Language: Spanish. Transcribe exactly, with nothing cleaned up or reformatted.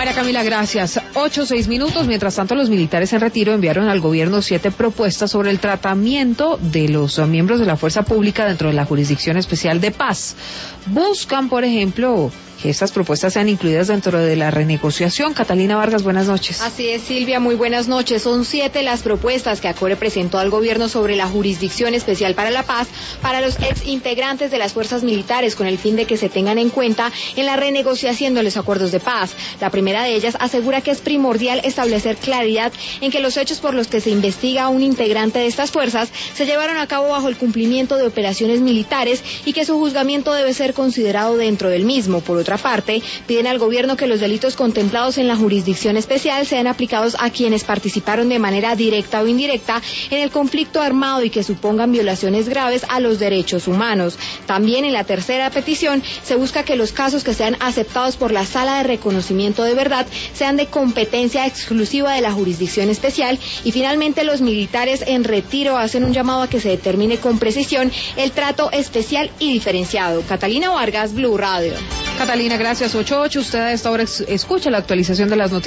María Camila, gracias. Ocho, seis minutos. Mientras tanto, los militares en retiro enviaron al gobierno siete propuestas sobre el tratamiento de los miembros de la fuerza pública dentro de la Jurisdicción Especial de Paz. Buscan, por ejemplo, que estas propuestas sean incluidas dentro de la renegociación. Catalina Vargas, buenas noches. Así es, Silvia, muy buenas noches. Son siete las propuestas que ACORE presentó al gobierno sobre la Jurisdicción Especial para la Paz para los ex integrantes de las fuerzas militares, con el fin de que se tengan en cuenta en la renegociación de los acuerdos de paz. La primera de ellas asegura que es primordial establecer claridad en que los hechos por los que se investiga a un integrante de estas fuerzas se llevaron a cabo bajo el cumplimiento de operaciones militares y que su juzgamiento debe ser considerado dentro del mismo. Por otra parte, piden al gobierno que los delitos contemplados en la Jurisdicción Especial sean aplicados a quienes participaron de manera directa o indirecta en el conflicto armado y que supongan violaciones graves a los derechos humanos. También en la tercera petición se busca que los casos que sean aceptados por la Sala de Reconocimiento de Verdad sean de competencia exclusiva de la Jurisdicción Especial. Y finalmente, los militares en retiro hacen un llamado a que se determine con precisión el trato especial y diferenciado. Catalina Vargas, Blue Radio. Catalina, gracias. Ocho ocho, usted a esta hora escucha la actualización de las noticias.